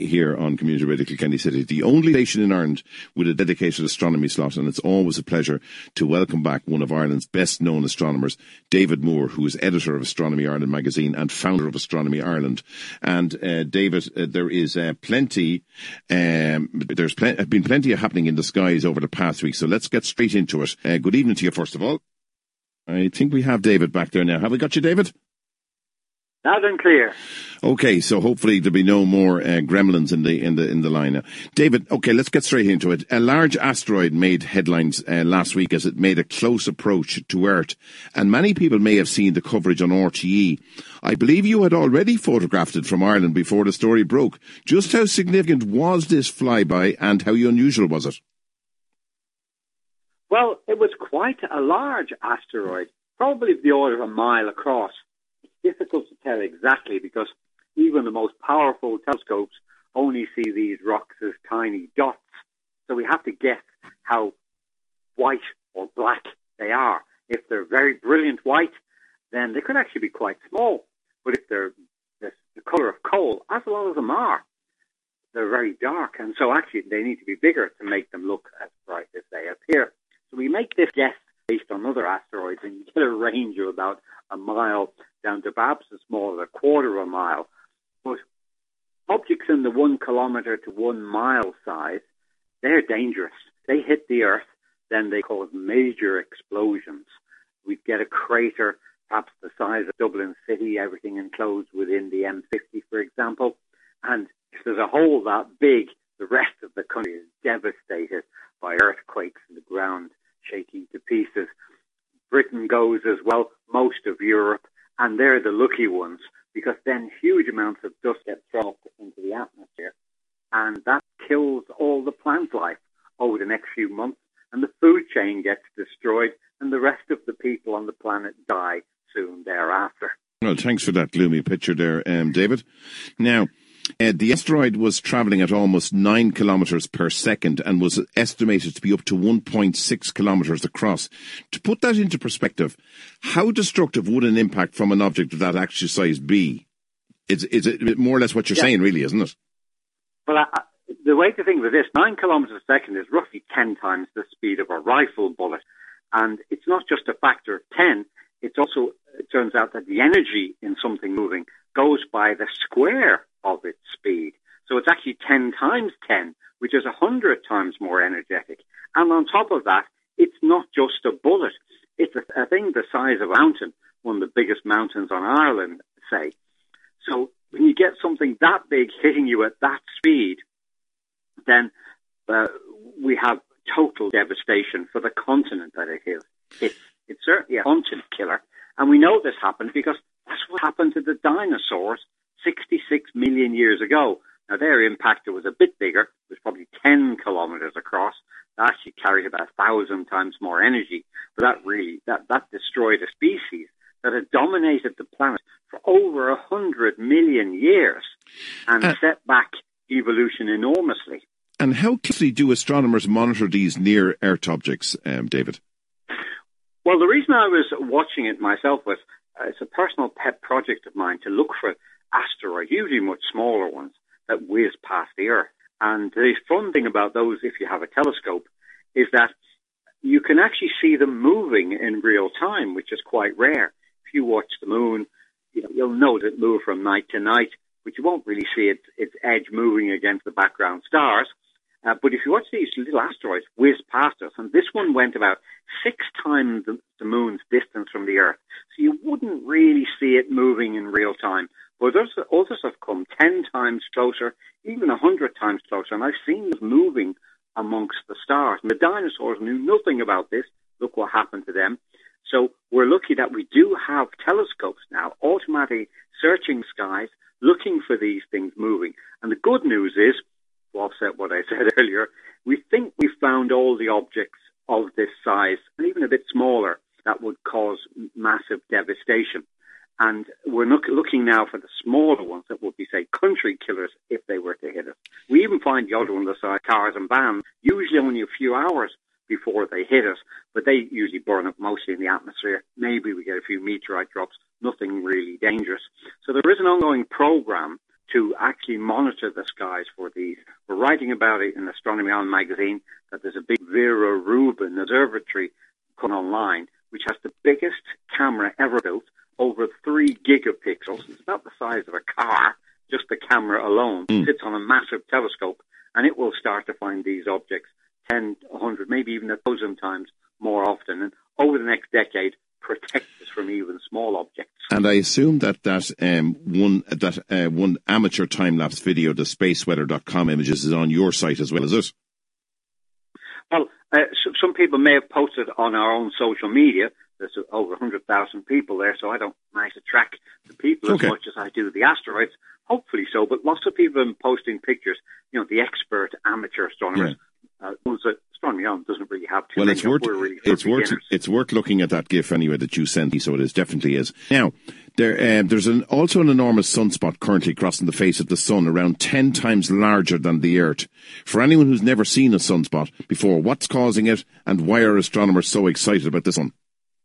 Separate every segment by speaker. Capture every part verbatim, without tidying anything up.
Speaker 1: here on Community Radio Kilkenny City, the only station in Ireland with a dedicated astronomy slot, and it's always a pleasure to welcome back one of Ireland's best known astronomers, David Moore, who is editor of Astronomy Ireland magazine and founder of Astronomy Ireland. And uh, David, uh, there is uh, plenty, um, there's pl- been plenty happening in the skies over the past week, so let's get straight into it. Uh, good evening to you, first of all. I think we have David back there now. Have we got you, David?
Speaker 2: Loud and clear.
Speaker 1: Okay, so hopefully there'll be no more uh, gremlins in the in the in the line now. David, okay, let's get straight into it. A large asteroid made headlines uh, last week as it made a close approach to Earth, and many people may have seen the coverage on R T E. I believe you had already photographed it from Ireland before the story broke. Just how significant was this flyby, and how unusual was it?
Speaker 2: Well, it was quite a large asteroid, probably of the order of a mile across. Difficult to tell exactly because even the most powerful telescopes only see these rocks as tiny dots. So we have to guess how white or black they are. If they're very brilliant white, then they could actually be quite small. But if they're the, the colour of coal, as a lot of them are, they're very dark. And so actually they need to be bigger to make them look as bright as they appear. So we make this guess based on other asteroids, and you get a range of about a mile down to perhaps as small as a quarter of a mile. But objects in the one kilometre to one mile size, they're dangerous. They hit the Earth, then they cause major explosions. We'd get a crater, perhaps the size of Dublin City, everything enclosed within the M fifty, for example. And if there's a hole that big, the rest of the country is devastated by earthquakes and the ground shaking to pieces. Britain goes as well, most of Europe, and they're the lucky ones because then huge amounts of dust get thrown up into the atmosphere, and that kills all the plant life over the next few months, and the food chain gets destroyed, and the rest of the people on the planet die soon thereafter.
Speaker 1: Well, thanks for that gloomy picture there, um, David. Now, Uh, the asteroid was travelling at almost nine kilometres per second and was estimated to be up to one point six kilometres across. To put that into perspective, how destructive would an impact from an object of that actual size be? It's, it's it more or less what you're yeah. saying, really, isn't it?
Speaker 2: Well, uh, the way to think of this, nine kilometres a second is roughly ten times the speed of a rifle bullet. And it's not just a factor of ten, it's also, it turns out that the energy in something moving goes by the square of its speed. So it's actually ten times ten, which is one hundred times more energetic. And on top of that, it's not just a bullet. It's a, a thing the size of a mountain, one of the biggest mountains on Ireland, say. So when you get something that big hitting you at that speed, then uh, we have total devastation for the continent that it is. It, it's certainly a continent killer. And we know this happened because that's what happened to the dinosaurs sixty-six million years ago. Now, their impact was a bit bigger. It was probably ten kilometres across. That actually carried about a thousand times more energy. But that really, that, that destroyed a species that had dominated the planet for over a hundred million years and uh, set back evolution enormously.
Speaker 1: And how closely do astronomers monitor these near-Earth objects, um, David?
Speaker 2: Well, the reason I was watching it myself was uh, it's a personal pet project of mine to look for asteroids, usually much smaller ones, that whiz past the Earth. And the fun thing about those, if you have a telescope, is that you can actually see them moving in real time, which is quite rare. If you watch the moon, you know, you'll note it move from night to night, but you won't really see it, its edge moving against the background stars. Uh, but if you watch these little asteroids whiz past us, and this one went about six times the, the moon's distance from the Earth, so you wouldn't really see it moving in real time. But others, others have come ten times closer, even a hundred times closer, and I've seen them moving amongst the stars. And the dinosaurs knew nothing about this. Look what happened to them. So we're lucky that we do have telescopes now, automatically searching skies, looking for these things moving. And the good news is, to offset what I said earlier, we think we found all the objects of this size, and even a bit smaller, that would cause massive devastation. And we're look, looking now for the smaller ones that would be, say, country killers if they were to hit us. We even find the other ones, the size cars and vans, usually only a few hours before they hit us, but they usually burn up mostly in the atmosphere. Maybe we get a few meteorite drops, nothing really dangerous. So there is an ongoing program to actually monitor the skies for these. We're writing about it in Astronomy On magazine, that there's a big Vera Rubin observatory coming online, which has the biggest camera ever built, over three gigapixels. It's about the size of a car, just the camera alone.
Speaker 1: Mm.
Speaker 2: It sits on a massive telescope, and it will start to find these objects ten, a hundred, maybe even a thousand times more often. And over the next decade, protect us from even small objects.
Speaker 1: And I assume that that um, one that uh, one amateur time-lapse video, the space weather dot com images, is on your site as well, is it?
Speaker 2: Well, uh, so, some people may have posted on our own social media. There's over one hundred thousand people there, so I don't manage to track the people
Speaker 1: okay.
Speaker 2: as much as I do the asteroids. Hopefully so, but lots of people have been posting pictures. You know, the expert amateur astronomers. Yeah. Uh, ones that Astronomy On doesn't really have too
Speaker 1: well,
Speaker 2: many.
Speaker 1: it's worth
Speaker 2: really
Speaker 1: it's worth it's worth looking at that GIF anyway that you sent me. So it is definitely is. Now, there uh, there's an, also an enormous sunspot currently crossing the face of the sun, around ten times larger than the Earth. For anyone who's never seen a sunspot before, what's causing it, and why are astronomers so excited about this one?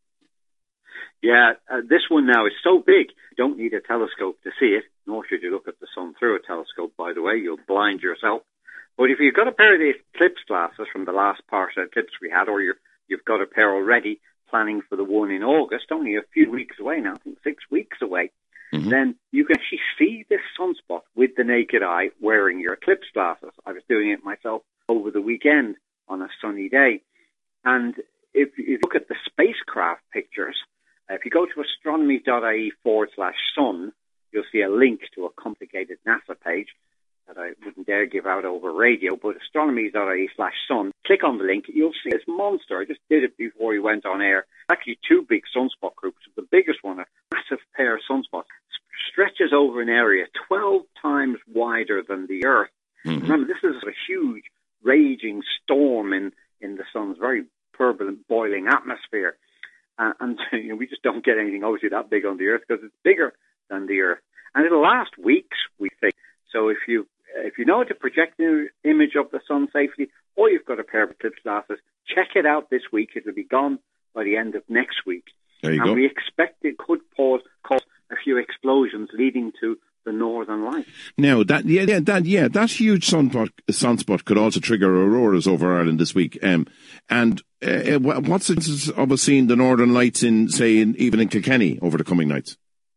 Speaker 2: Yeah, uh, this one now is so big, you don't need a telescope to see it, nor should you look at the sun through a telescope, by the way. You'll blind yourself. But if you've got a pair of these eclipse glasses from the last partial eclipse we had, or you're, you've got a pair already planning for the one in August, only a few weeks away now, I think six weeks away, mm-hmm. then you can actually see this sunspot with the naked eye wearing your eclipse glasses. I was doing it myself over the weekend on a sunny day. And if you look at the spacecraft pictures, if you go to astronomy.ie forward slash sun, you'll see a link to a complicated NASA page that I wouldn't dare give out over radio, but astronomy.ie slash sun. Click on the link, you'll see this monster. I just did it before we went on air. Actually, two big sunspot groups. The biggest one, a massive pair of sunspots, stretches over an area twelve times wider than the Earth. Mm-hmm. Remember, this is a huge, raging storm in, in the sun's very turbulent, boiling atmosphere. Uh, and you know, we just don't get anything obviously that big on the Earth because it's bigger than the Earth. And it'll last weeks, we think. So if you if you know how to project an image of the sun safely, or you've got a pair of eclipse glasses, check it out this week. It'll be gone by the end of next week.
Speaker 1: There you
Speaker 2: and
Speaker 1: go.
Speaker 2: we expect it could cause, cause a few explosions leading to the Northern Lights.
Speaker 1: Now that yeah, yeah that yeah that huge sunspot sunspot could also trigger auroras over Ireland this week. Um, and uh, what's the chances of us seeing the Northern Lights in, say, in, even in Kilkenny over the coming nights?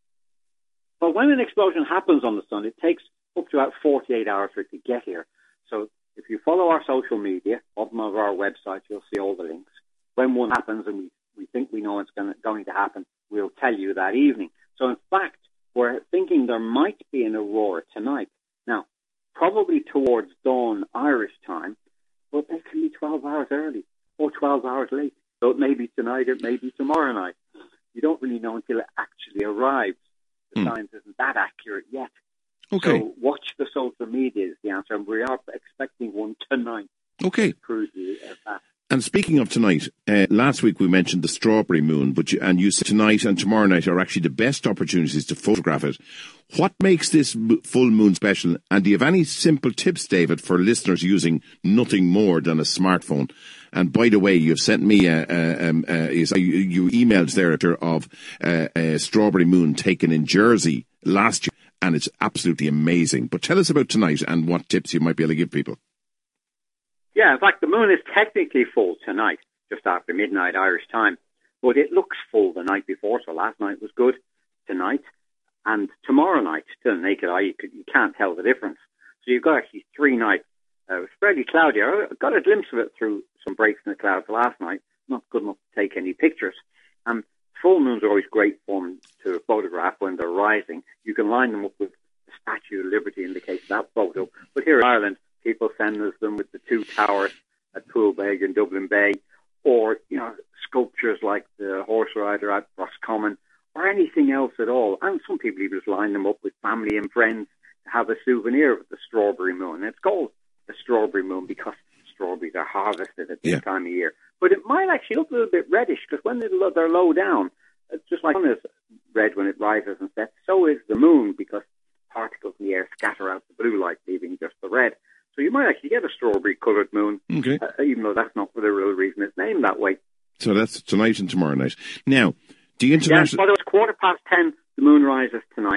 Speaker 2: Well, when an explosion happens on the sun, it takes up to about forty-eight hours for it to get here. So if you follow our social media, bottom of our website, you'll see all the links. When one happens and we, we think we know it's gonna, going to happen, we'll tell you that evening. So in fact, we're thinking there might be an aurora tonight. Now, probably towards dawn Irish time, but it can be twelve hours early or twelve hours late. So it may be tonight, it may be tomorrow night. You don't really know until it actually arrives. The mm. science isn't that accurate yet.
Speaker 1: Okay.
Speaker 2: So watch the social media is the answer, and we are expecting one tonight.
Speaker 1: Okay.
Speaker 2: Prove you of that.
Speaker 1: And speaking of tonight, uh, last week we mentioned the strawberry moon, but you, and you said tonight and tomorrow night are actually the best opportunities to photograph it. What makes this full moon special? And do you have any simple tips, David, for listeners using nothing more than a smartphone? And by the way, you've sent me a, a, um, a, a you emailed there of a, a strawberry moon taken in Jersey last year, and it's absolutely amazing. But tell us about tonight and what tips you might be able to give people.
Speaker 2: Yeah, in fact, the moon is technically full tonight, just after midnight Irish time. But it looks full the night before, so last night was good. Tonight and tomorrow night, to the naked eye, you, could, you can't tell the difference. So you've got actually three nights. Uh, it was fairly cloudy. I got a glimpse of it through some breaks in the clouds last night. Not good enough to take any pictures. Um, full moons are always great fun to photograph when they're rising. You can line them up with the Statue of Liberty in the case of that photo. But here in Ireland, people send us them with the two towers at Poolbeg in Dublin Bay, or, you know, sculptures like the horse rider at Roscommon, or anything else at all. And some people even just line them up with family and friends to have a souvenir of the strawberry moon. And it's called the strawberry moon because strawberries are harvested at this yeah. time of year. But it might actually look a little bit reddish, because when they're low down, it's just like the sun is red when it rises and sets, so is the moon, because particles in the air scatter out the blue light, leaving just the red. So you might actually get a strawberry-coloured moon,
Speaker 1: okay.
Speaker 2: uh, even though that's not for the real reason it's named that way.
Speaker 1: So that's tonight and tomorrow night. Now, the international...
Speaker 2: Yes, by the way, it's quarter past ten, the moon rises tonight,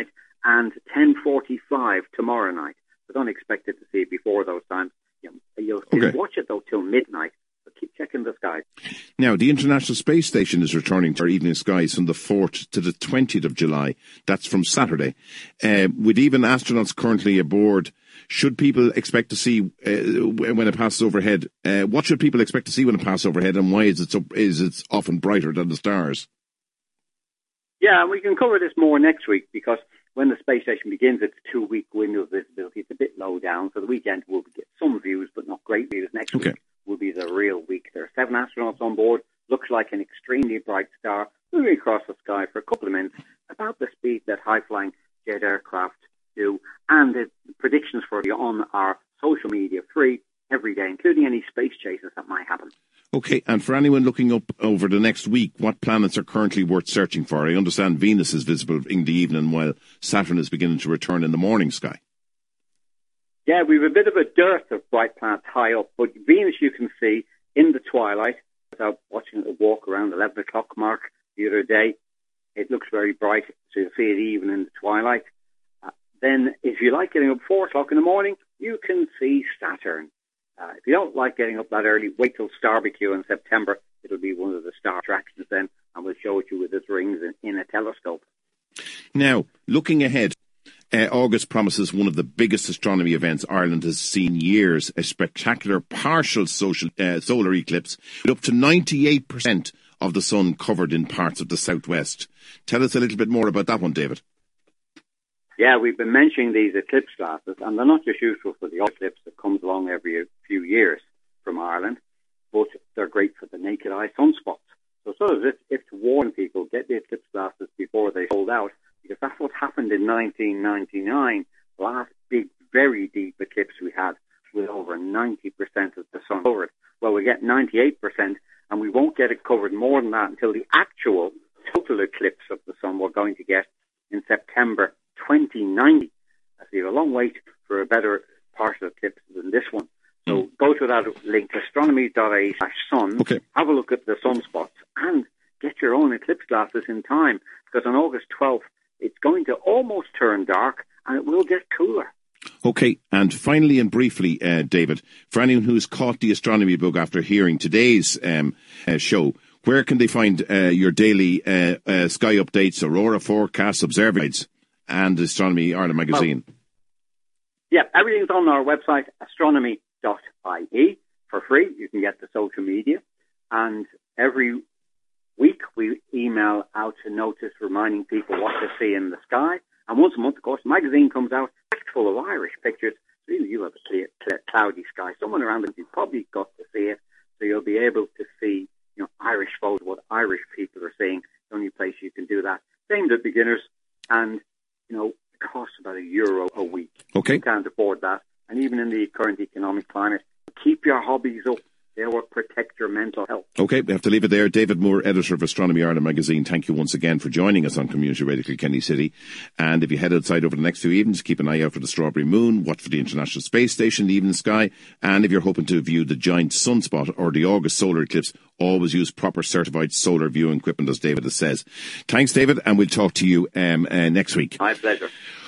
Speaker 2: and ten forty-five tomorrow night. So don't expect it to see it before those times. You know, you'll okay. watch it, though, till midnight. So keep checking the skies.
Speaker 1: Now, the International Space Station is returning to our evening skies from the fourth to the twentieth of July. That's from Saturday. Uh, with even astronauts currently aboard, should people expect to see, uh, when it passes overhead, uh, what should people expect to see when it passes overhead, and why is it, so, is it often brighter than the stars?
Speaker 2: Yeah, we can cover this more next week, because when the space station begins, it's a two-week window of visibility. It's a bit low down, so the weekend we'll get some views, but not great views. Next okay. week will be the real week. There are seven astronauts on board. Looks like an extremely bright star moving across the sky for a couple of minutes, about the speed that high-flying jet aircraft do. And the predictions for you on our social media free every day, including any space chases that might happen.
Speaker 1: Okay, and for anyone looking up over the next week, what planets are currently worth searching for? I understand Venus is visible in the evening, while Saturn is beginning to return in the morning sky.
Speaker 2: Yeah, we have a bit of a dearth of bright planets high up, but Venus you can see in the twilight. I was out watching it walk around the eleven o'clock mark the other day. It looks very bright, so you'll see it even in the twilight. Uh, then, if you like getting up four o'clock in the morning, you can see Saturn. Uh, if you don't like getting up that early, wait till Starbecue in September. It'll be one of the star attractions then, and we'll show it you with its rings in, in a telescope.
Speaker 1: Now, looking ahead, uh, August promises one of the biggest astronomy events Ireland has seen in years, a spectacular partial social, uh, solar eclipse with up to ninety-eight percent of the sun covered in parts of the southwest. Tell us a little bit more about that one, David.
Speaker 2: Yeah, we've been mentioning these eclipse glasses, and they're not just useful for the eclipse that comes along every few years from Ireland, but they're great for the naked eye sunspots. So sort of if, if to warn people, get the eclipse glasses before they sold out, because that's what happened in nineteen ninety-nine, the last big, very deep eclipse we had, with over ninety percent of the sun covered. Well, we get ninety-eight percent, and we won't get it covered more than that until the actual total eclipse of the sun we're going to get in September twenty ninety. So you have a long wait for a better partial eclipse than this one. So mm. go to that link, astronomy.ie slash sun,
Speaker 1: okay.
Speaker 2: have a look at the sunspots, and get your own eclipse glasses in time, because on August twelfth, it's going to almost turn dark, and it will get cooler.
Speaker 1: Okay, and finally and briefly, uh, David, for anyone who's caught the astronomy bug after hearing today's um, uh, show, where can they find uh, your daily uh, uh, sky updates, aurora forecasts, observer guides, and Astronomy Ireland magazine?
Speaker 2: Well, yeah, everything's on our website, astronomy dot I E, for free. You can get the social media. And every week we email out a notice reminding people what to see in the sky. And once a month, of course, the magazine comes out full of Irish pictures. So you have a clear, clear, cloudy sky. Someone around it, you've probably got to see it. So you'll be able to see, you know, Irish photos, what Irish people are seeing. The only place you can do that. Same to beginners. And you know, it costs about a euro a week.
Speaker 1: Okay.
Speaker 2: You can't afford that. And even in the current economic climate, keep your hobbies up. They will protect your mental health.
Speaker 1: Okay, we have to leave it there. David Moore, editor of Astronomy Ireland magazine, thank you once again for joining us on Community Radio Kilkenny City. And if you head outside over the next few evenings, keep an eye out for the Strawberry Moon, watch for the International Space Station, the evening sky. And if you're hoping to view the giant sunspot or the August solar eclipse, always use proper certified solar viewing equipment, as David says. Thanks, David, and we'll talk to you um, uh, next week.
Speaker 2: My pleasure.